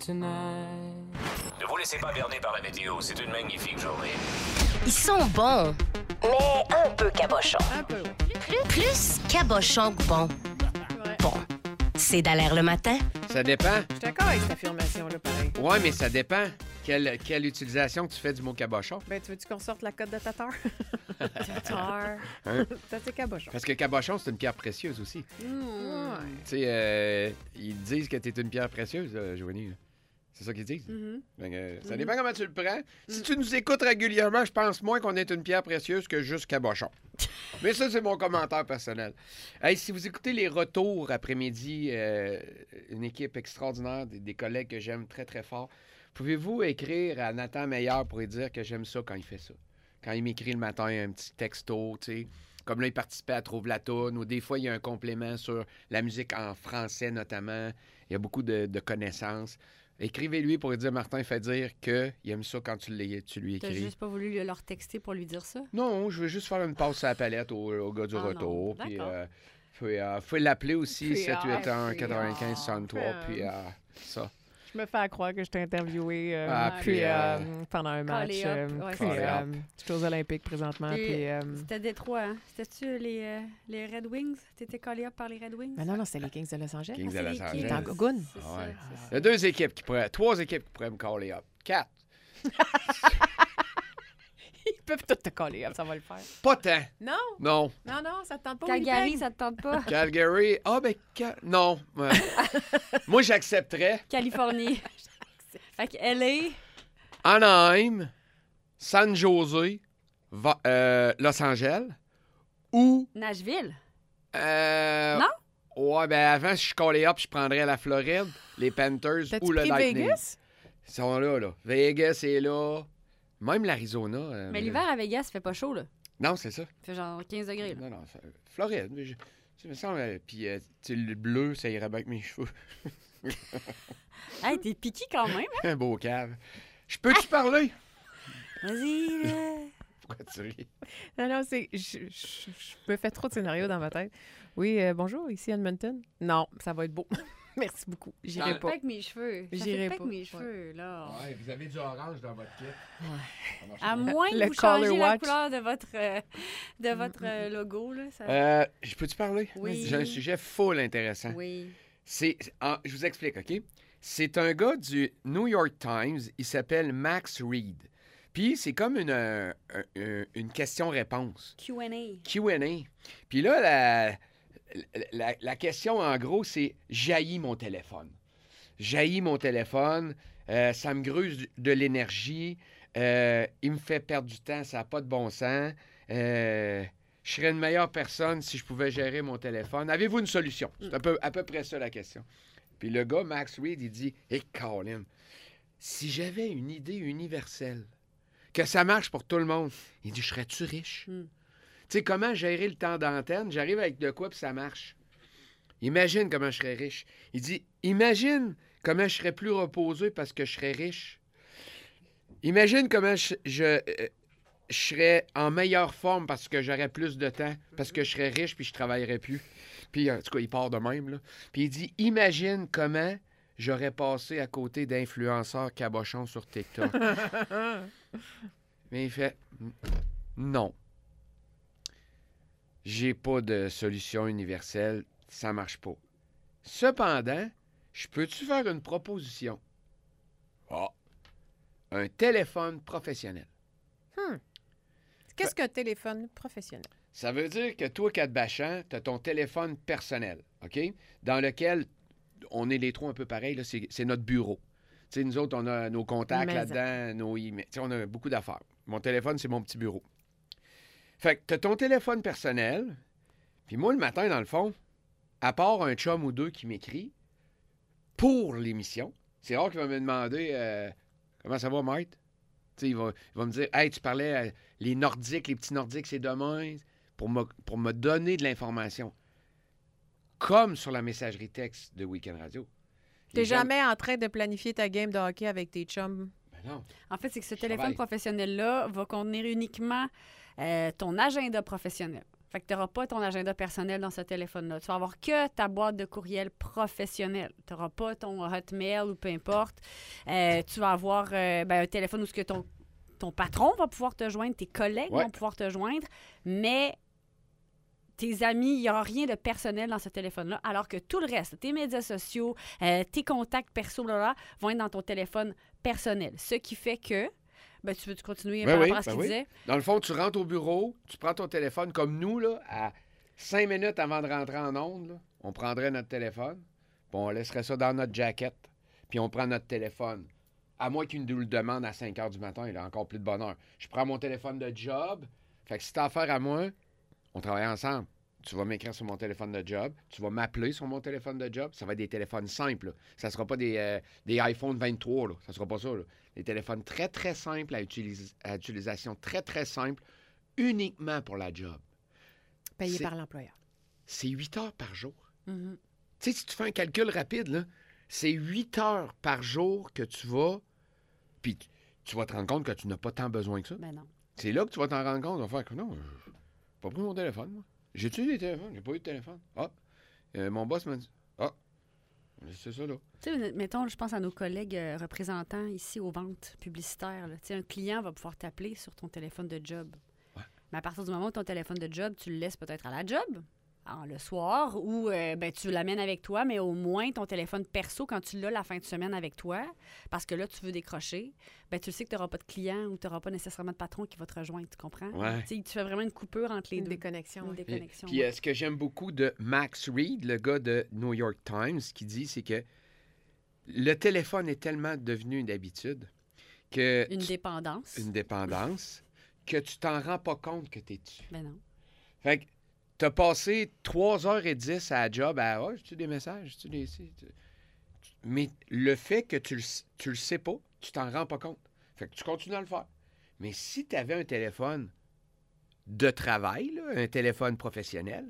tonight. Ne vous laissez pas berner par la météo, c'est une magnifique journée. Ils sont bons, mais un peu cabochons. Un peu, oui. Plus cabochons que bon. Ouais. Bon, c'est d'Alaire le matin. Ça dépend. Je suis d'accord avec cette affirmation-là, pareil. Ouais, mais ça dépend. Quelle utilisation que tu fais du mot cabochon? Ben, tu veux-tu qu'on sorte la cote de Tatar? Tatar. Hein? Ça, c'est cabochon. Parce que cabochon, c'est une pierre précieuse aussi. Ouais. Tu sais, ils disent que t'es une pierre précieuse, Joanie. C'est ça qu'ils disent. Mhm. Fait que, ça dépend comment tu le prends. Si tu nous écoutes régulièrement, je pense moins qu'on est une pierre précieuse que juste cabochon. Mais ça, c'est mon commentaire personnel. Hey, si vous écoutez les retours après-midi, une équipe extraordinaire, des collègues que j'aime très, très fort, pouvez-vous écrire à Nathan Meilleur pour lui dire que j'aime ça quand il fait ça? Quand il m'écrit le matin un petit texto, tu sais. Comme là, il participait à Trouve la toune, ou des fois, il y a un complément sur la musique en français, notamment. Il y a beaucoup de connaissances. Écrivez-lui pour lui dire, Martin, fait dire qu'il aime ça quand tu lui T'as écris. juste pas voulu leur texter pour lui dire ça? Non, je veux juste faire une passe à la palette au gars du Ah non, retour. Puis, d'accord. faut l'appeler aussi, Puis, 781 95 63. Puis, ça. Je me fais croire que je t'ai interviewé puis, pendant un match. Call it up. Ouais, Puis, call it up. je suis aux Olympiques présentement. Puis, Puis, C'était Détroit, hein? C'était-tu les Red Wings? T'étais callé up par les Red Wings? mais non, c'était les Kings de Los Angeles. Kings de c'est Los les Kings. Angeles. T'es en gogoune. C'est Ah ouais. ça, c'est Il y a 3 équipes qui pourraient me caller up. 4. Ils peuvent tout te coller, ça va le faire. Pas tant. Non, Non. non, ça te tente pas. Calgary, Winnipeg? ça te tente pas? Calgary. Ah, ben, non. Moi, j'accepterais Californie. Fait que LA, Anaheim, San Jose, Los Angeles ou. Nashville. Non? Ouais, ben avant, si je collais up, je prendrais la Floride, les Panthers T'as-tu ou le pris Lightning. Vegas? Ils sont là. Vegas est là. Même l'Arizona. Mais l'hiver à Vegas, ça fait pas chaud, là. Non, c'est ça. Ça fait genre 15 degrés, là. Non, Floride. Tu me semble, puis tu sais, le bleu, ça irait bien avec mes cheveux. Hey, t'es piqué quand même, hein? Un beau cave. Je peux-tu parler? Vas-y, là. Pourquoi tu ris? Non, c'est. Je me fais trop de scénarios dans ma tête. Oui, bonjour, ici Edmonton. Non, ça va être beau. Merci beaucoup. J'irai Ça fait pas. pas avec mes cheveux. Ça J'irai fait pas pas. avec mes cheveux, là. Ouais, vous avez du orange dans votre kit. À moins Le que vous changiez color la watch. couleur de votre logo, là. Ça... Je peux-tu parler? Oui. J'ai un sujet full intéressant. Oui. Je vous explique, OK? C'est un gars du New York Times. Il s'appelle Max Reed. Puis c'est comme une question-réponse. Q&A. Q&A. Puis là, la question, en gros, c'est « Jaillit mon téléphone. Jaillit mon téléphone. Ça me gruse de l'énergie. Il me fait perdre du temps. Ça n'a pas de bon sens. Je serais une meilleure personne si je pouvais gérer mon téléphone. Avez-vous une solution? C'est à peu près ça la question. Puis le gars, Max Reed, il dit « Hey, Colin, si j'avais une idée universelle, que ça marche pour tout le monde, il dit « Je serais-tu riche? Tu sais, comment gérer le temps d'antenne? J'arrive avec de quoi, puis ça marche. Imagine comment je serais riche. » Il dit « Imagine comment je serais plus reposé parce que je serais riche. Imagine comment je serais en meilleure forme parce que j'aurais plus de temps, parce que je serais riche puis je travaillerais plus. » Puis, en tout cas, il part de même, là. Puis il dit, imagine comment j'aurais passé à côté d'influenceurs cabochons sur TikTok. Mais il fait, non. J'ai pas de solution universelle, ça marche pas. Cependant, je peux-tu faire une proposition? Ah, un téléphone professionnel. Qu'est-ce qu'un téléphone professionnel? Ça veut dire que toi, Kat Bachand, tu as ton téléphone personnel, OK? Dans lequel on est les trois un peu pareils, là, c'est notre bureau. Tu sais, nous autres, on a nos contacts là-dedans, nos emails. Tu sais, on a beaucoup d'affaires. Mon téléphone, c'est mon petit bureau. Fait que tu as ton téléphone personnel, puis moi, le matin, dans le fond, à part un chum ou deux qui m'écrit pour l'émission, c'est rare qu'il va me demander comment ça va, Mike? Tu sais, il va me dire, hey, tu parlais les Nordiques, les petits Nordiques, c'est demain, pour me donner de l'information. Comme sur la messagerie texte de Week-end Radio. T'es jamais en train de planifier ta game de hockey avec tes chums? Ben non. En fait, c'est que ce Je téléphone travaille. professionnel-là va contenir uniquement ton agenda professionnel. Fait que tu n'auras pas ton agenda personnel dans ce téléphone-là. Tu vas avoir que ta boîte de courriel professionnelle. Tu n'auras pas ton Hotmail ou peu importe. Tu vas avoir un téléphone où ce que ton patron va pouvoir te joindre, tes collègues vont pouvoir te joindre, mais tes amis, il n'y aura rien de personnel dans ce téléphone-là, alors que tout le reste, tes médias sociaux, tes contacts perso, vont être dans ton téléphone personnel. Ce qui fait que, tu veux continuer par rapport à ce qu'il disait? Dans le fond, tu rentres au bureau, tu prends ton téléphone, comme nous, là, à 5 minutes avant de rentrer en onde, là, on prendrait notre téléphone, puis on laisserait ça dans notre jacket, puis on prend notre téléphone. À moins qu'il nous le demande à 5 heures du matin, il a encore plus de bonheur. Je prends mon téléphone de job, fait que si t'as affaire à moi, on travaille ensemble. Tu vas m'écrire sur mon téléphone de job. Tu vas m'appeler sur mon téléphone de job. Ça va être des téléphones simples. Là. Ça ne sera pas des iPhone 23. Là. Ça ne sera pas ça. Là. Des téléphones très, très simples à utilisation très, très simple, uniquement pour la job. Payé par l'employeur. C'est 8 heures par jour. Mm-hmm. Tu sais, si tu fais un calcul rapide, là, c'est 8 heures par jour que tu vas... Puis tu vas te rendre compte que tu n'as pas tant besoin que ça. Ben non. C'est là que tu vas t'en rendre compte. Tu vas faire que non, je n'ai pas pris mon téléphone, moi. J'ai-tu eu des téléphones? J'ai pas eu de téléphone. Mon boss m'a dit. C'est ça, là. Tu sais, mettons, je pense à nos collègues représentants ici aux ventes publicitaires. Tu sais, un client va pouvoir t'appeler sur ton téléphone de job. Ouais. Mais à partir du moment où ton téléphone de job, tu le laisses peut-être à la job, le soir, ou tu l'amènes avec toi, mais au moins ton téléphone perso, quand tu l'as la fin de semaine avec toi, parce que là, tu veux décrocher, tu sais que tu n'auras pas de client ou tu n'auras pas nécessairement de patron qui va te rejoindre, tu comprends? Ouais. Tu fais vraiment une coupure entre les Une deux. déconnexion. Une déconnexion. Puis ce que j'aime beaucoup de Max Reed, le gars de New York Times, qui dit, c'est que le téléphone est tellement devenu une habitude que... Une dépendance. Une dépendance, que tu t'en rends pas compte que tu es dessus. Ben non. Fait que t'as passé 3h10 à la job à « j'ai-tu des messages? J'ai-tu des... » Mais le fait que tu le sais pas, tu t'en rends pas compte. Fait que tu continues à le faire. Mais si tu avais un téléphone de travail, là, un téléphone professionnel,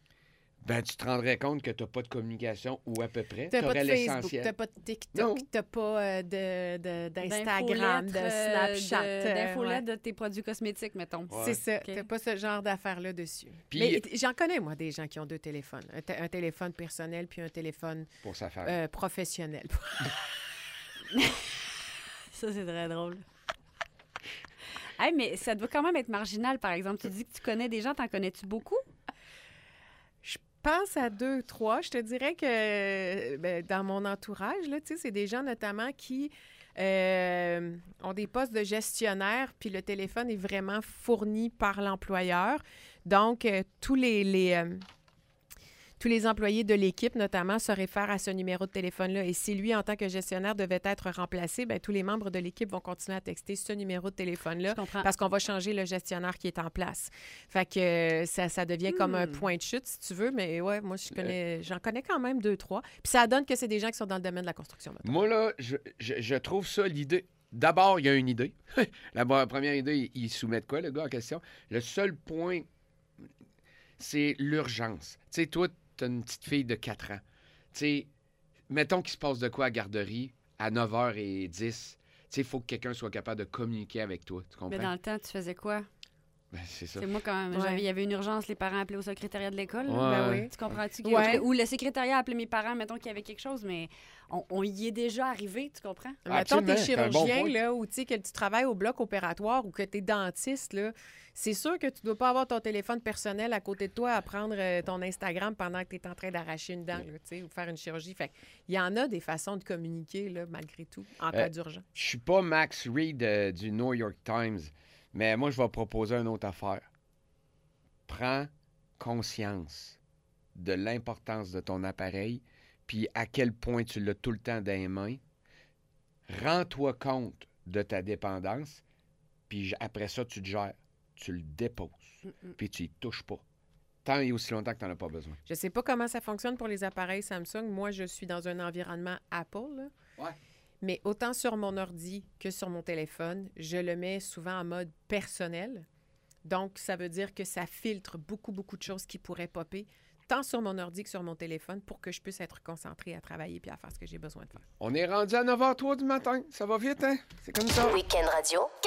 tu te rendrais compte que tu n'as pas de communication ou à peu près. Tu n'as pas de Facebook, l'essentiel. tu n'as pas de TikTok, tu n'as pas d'Instagram, de Snapchat. D'infolettes de tes produits cosmétiques, mettons. Ouais. C'est ça. Okay. Tu n'as pas ce genre d'affaires-là dessus. Puis- Mais j'en connais, moi, des gens qui ont 2 téléphones. Un téléphone personnel puis un téléphone Pour sa femme. professionnel. Ça, c'est très drôle. Hey, mais ça doit quand même être marginal, par exemple. Tu dis que tu connais des gens, t'en connais-tu beaucoup? Je pense à 2, 3. Je te dirais que dans mon entourage, là, c'est des gens notamment qui ont des postes de gestionnaire, puis le téléphone est vraiment fourni par l'employeur. Donc, tous les employés de l'équipe, notamment, se réfèrent à ce numéro de téléphone-là. Et si lui, en tant que gestionnaire, devait être remplacé, tous les membres de l'équipe vont continuer à texter ce numéro de téléphone-là parce qu'on va changer le gestionnaire qui est en place. Fait que ça devient comme un point de chute, si tu veux. Mais ouais, moi, j'en connais quand même 2, 3. Puis ça donne que c'est des gens qui sont dans le domaine de la construction. Mettons. Moi, là, je trouve ça l'idée. D'abord, il y a une idée. La première idée, il soumet de quoi, le gars en question? Le seul point, c'est l'urgence. Tu sais, toi, tu as une petite fille de 4 ans. Tu sais, mettons qu'il se passe de quoi à la garderie à 9h10. Tu sais, il faut que quelqu'un soit capable de communiquer avec toi. Tu comprends? Mais dans le temps, tu faisais quoi? C'est ça. C'est moi, quand il y avait une urgence, les parents appelaient au secrétariat de l'école. Ouais. Tu comprends-tu? Ouais. Ou le secrétariat appelait mes parents, mettons qu'il y avait quelque chose, mais on y est déjà arrivé, tu comprends? Mettons, t'es Absolument, c'est un bon chirurgien, point. là, ou que tu travailles au bloc opératoire ou que t'es dentiste, là, c'est sûr que tu dois pas avoir ton téléphone personnel à côté de toi à prendre ton Instagram pendant que tu es en train d'arracher une dent, là, ou faire une chirurgie. Fait il y en a des façons de communiquer, là, malgré tout, en cas d'urgence. Je suis pas Max Reed du New York Times, mais moi, je vais proposer une autre affaire. Prends conscience de l'importance de ton appareil, puis à quel point tu l'as tout le temps dans les mains. Rends-toi compte de ta dépendance, puis après ça, tu te gères. Tu le déposes, puis tu y touches pas. Tant et aussi longtemps que tu n'en as pas besoin. Je sais pas comment ça fonctionne pour les appareils Samsung. Moi, je suis dans un environnement Apple, là. Ouais. Mais autant sur mon ordi que sur mon téléphone, je le mets souvent en mode personnel. Donc, ça veut dire que ça filtre beaucoup, beaucoup de choses qui pourraient popper, tant sur mon ordi que sur mon téléphone, pour que je puisse être concentrée à travailler puis à faire ce que j'ai besoin de faire. On est rendu à 9h03 du matin. Ça va vite, hein? C'est comme ça. Week-end Radio,